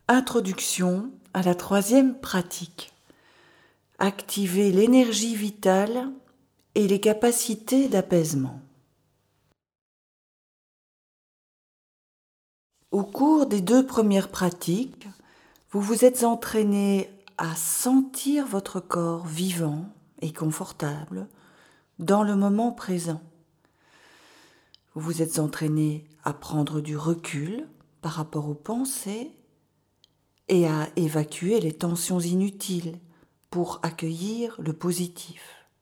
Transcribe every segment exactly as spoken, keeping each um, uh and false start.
Introduction à la troisième pratique. Activer l'énergie vitale et les capacités d'apaisement. Au cours des deux premières pratiques, vous vous êtes entraîné à sentir votre corps vivant et confortable dans le moment présent. Vous vous êtes entraîné à prendre du recul par rapport aux pensées et à évacuer les tensions inutiles pour accueillir le positif.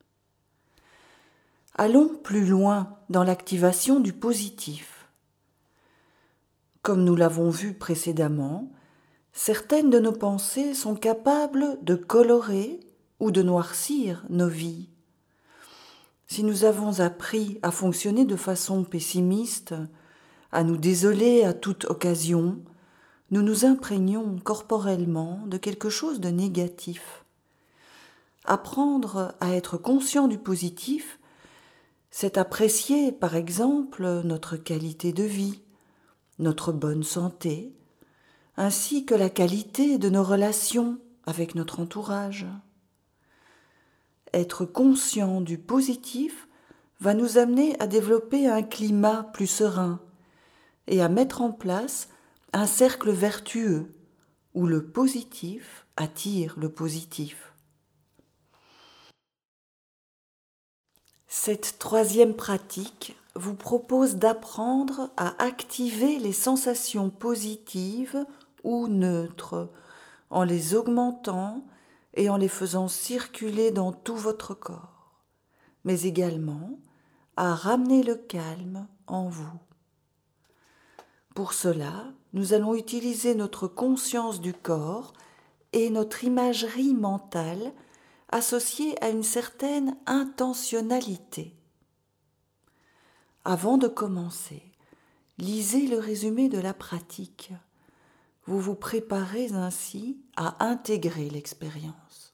Allons plus loin dans l'activation du positif. Comme nous l'avons vu précédemment, certaines de nos pensées sont capables de colorer ou de noircir nos vies. Si nous avons appris à fonctionner de façon pessimiste, à nous désoler à toute occasion, nous nous imprégnons corporellement de quelque chose de négatif. Apprendre à être conscient du positif, c'est apprécier par exemple notre qualité de vie, notre bonne santé, ainsi que la qualité de nos relations avec notre entourage. Être conscient du positif va nous amener à développer un climat plus serein et à mettre en place un cercle vertueux où le positif attire le positif. Cette troisième pratique vous propose d'apprendre à activer les sensations positives ou neutres en les augmentant et en les faisant circuler dans tout votre corps, mais également à ramener le calme en vous. Pour cela, nous allons utiliser notre conscience du corps et notre imagerie mentale associée à une certaine intentionnalité. Avant de commencer, lisez le résumé de la pratique. Vous vous préparez ainsi à intégrer l'expérience.